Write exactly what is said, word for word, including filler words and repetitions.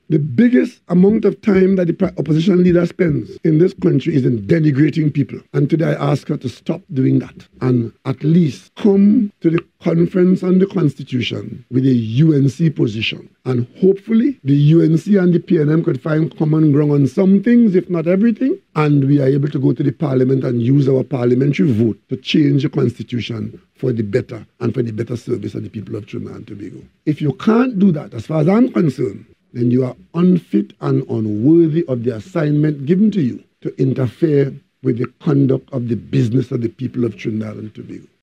The biggest amount of time that the opposition leader spends in this country is in denigrating people. And today I ask her to stop doing that and at least come to the conference on the Constitution with a U N C position. And hopefully the U N C and the P N M could find common ground on some things, if not everything, and we are able to go to the Parliament and use our parliamentary vote to change the Constitution for the better and for the better service of the people of Trinidad and Tobago. If you can't do that, as far as I'm concerned, then you are unfit and unworthy of the assignment given to you to interfere with the conduct of the business of the people of Trinidad and Tobago.